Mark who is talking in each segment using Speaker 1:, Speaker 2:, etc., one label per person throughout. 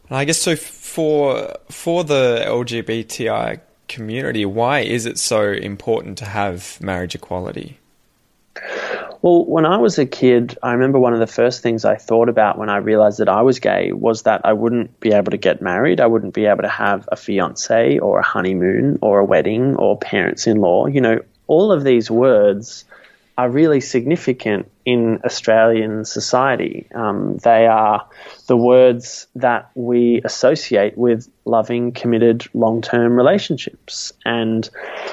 Speaker 1: And I guess so for the LGBTI community, why is it so important to have marriage equality?
Speaker 2: Well, when I was a kid, I remember one of the first things I thought about when I realized that I was gay was that I wouldn't be able to get married. I wouldn't be able to have a fiance or a honeymoon or a wedding or parents-in-law. You know, all of these words are really significant in Australian society. They are the words that we associate with loving, committed, long-term relationships and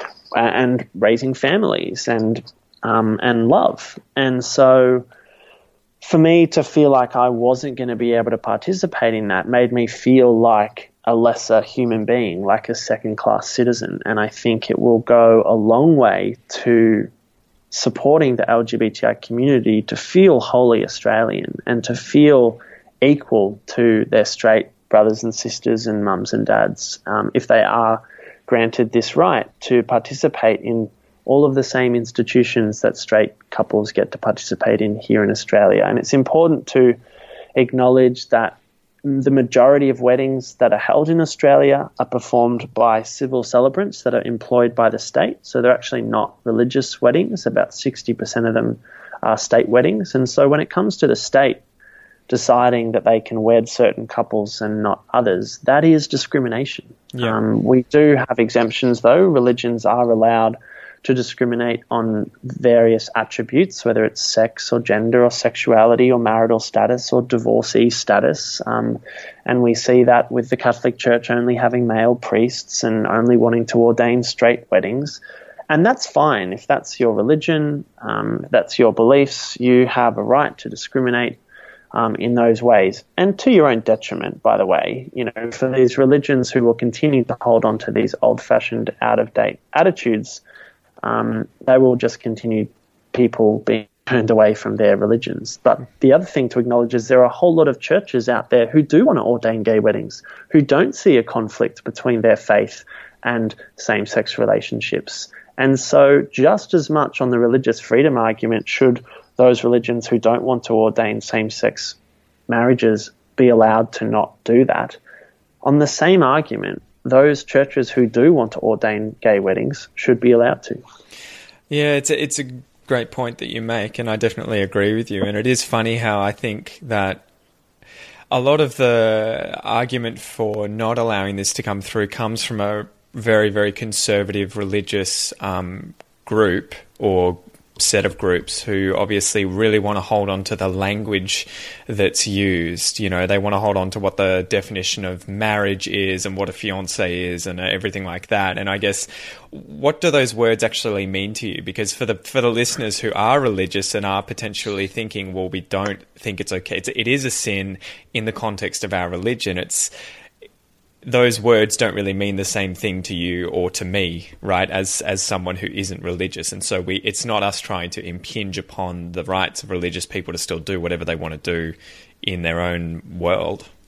Speaker 2: raising families and love. And so for me to feel like I wasn't going to be able to participate in that made me feel like a lesser human being, like a second-class citizen. And I think it will go a long way to supporting the LGBTI community to feel wholly Australian and to feel equal to their straight brothers and sisters and mums and dads, if they are granted this right to participate in all of the same institutions that straight couples get to participate in here in Australia. And it's important to acknowledge that the majority of weddings that are held in Australia are performed by civil celebrants that are employed by the state. So they're actually not religious weddings. About 60% of them are state weddings. And so when it comes to the state deciding that they can wed certain couples and not others, that is discrimination.
Speaker 1: Yeah.
Speaker 2: We do have exemptions, though. Religions are allowed to discriminate on various attributes, whether it's sex or gender or sexuality or marital status or divorcee status. And we see that with the Catholic Church only having male priests and only wanting to ordain straight weddings. And that's fine. If that's your religion, that's your beliefs, you have a right to discriminate in those ways. And to your own detriment, by the way, you know, for these religions who will continue to hold on to these old-fashioned, out-of-date attitudes, they will just continue people being turned away from their religions. But the other thing to acknowledge is there are a whole lot of churches out there who do want to ordain gay weddings, who don't see a conflict between their faith and same-sex relationships. And so just as much on the religious freedom argument should those religions who don't want to ordain same-sex marriages be allowed to not do that. On the same argument, those churches who do want to ordain gay weddings should be allowed to.
Speaker 1: Yeah, it's a great point that you make, and I definitely agree with you. And it is funny how I think that a lot of the argument for not allowing this to come through comes from a very, very conservative religious group or set of groups who obviously really want to hold on to the language that's used. You know, they want to hold on to what the definition of marriage is and what a fiancé is and everything like that. And I guess, what do those words actually mean to you? Because for the listeners who are religious and are potentially thinking, well, we don't think it's okay. It is a sin in the context of our religion. Those words don't really mean the same thing to you or to me, right, as someone who isn't religious. And so it's not us trying to impinge upon the rights of religious people to still do whatever they want to do in their own world.